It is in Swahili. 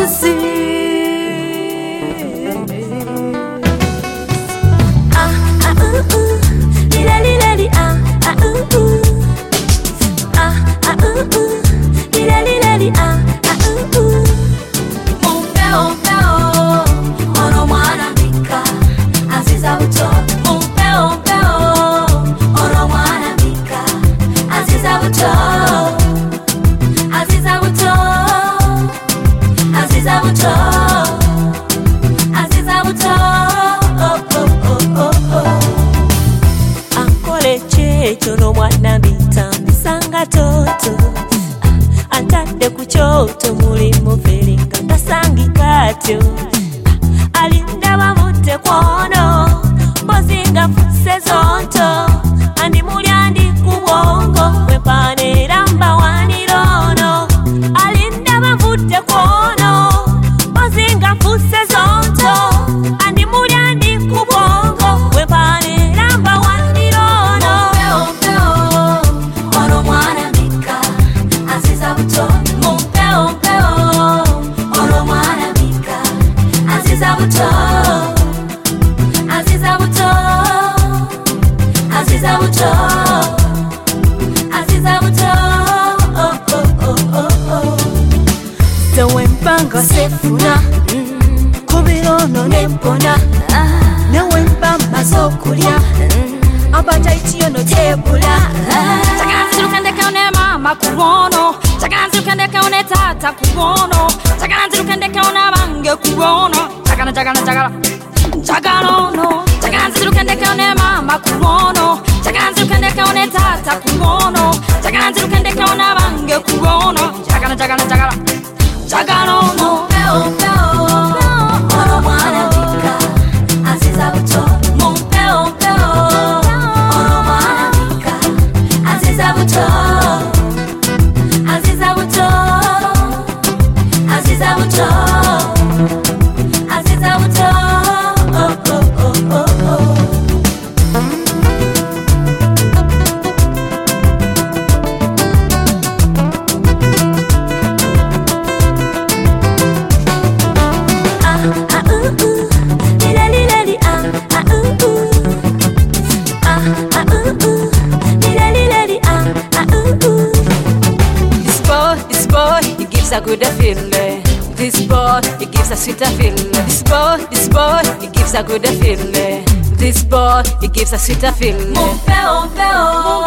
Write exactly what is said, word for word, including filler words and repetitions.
basi. Ah ah uh uh, lila lila li ah ah uh uh, ah ah uh uh, lila lila li ah ah uh uh. Mumpeo mpeo, ono mwana mika, aziza buto. Mumpeo mpeo, ono mwana mika, aziza buto. Aziza buto, Aziza buto, Aziza buto, oh oh oh oh oh. Ankole checho no mwana bita misanga toto, antande kuchoto mulimo felinga ndasangi katyo, alinda bamute kwono, bozinga fuse zonto, andi muli andi kubongo, wepane ramba wanirono, alinda bamute kwono, bozinga fuse zonto, andi muli andi kubongo, wepane ramba wanirono. Mumpeo mpeo, ono mwana mika, aziza buto. Mumpeo mpeo, ono mwana mika, aziza buto. Aziza buto, Aziza buto, Aziza buto, oh oh oh oh oh. Zewe mpanga sefuna, kubirono nempona, newe mpamba zokulya, abaja itiyo no tebula. Chaganzi lukende kaone mama kubono, chaganzi lukende kaone tata kubono, chaganzi lukende kaone bange kubono, chagana chagana chagana chagana no, chaganzi lukende kaone mama kubono, chaganzi lukende kaone tata kubono, chaganzi lukende kaone bange kubono, chagana chagana chagana chagana no. Mumpeo mpeo, ono mwana mika, aziza buto. Mumpeo mpeo, ono mwana mika, aziza buto. Aziza buto, Aziza buto, Aziza buto, oh oh oh oh oh. Ah ah uh uh, lila lila li ah ah uh uh, ah ah uh uh, lila lila li ah ah uh uh. This boy, this boy, he gives a good feeling. This boy, he gives a sweeter feeling. This boy, this boy, he gives a good feeling. This boy, he gives a sweeter feeling. Mumpeo mpeo,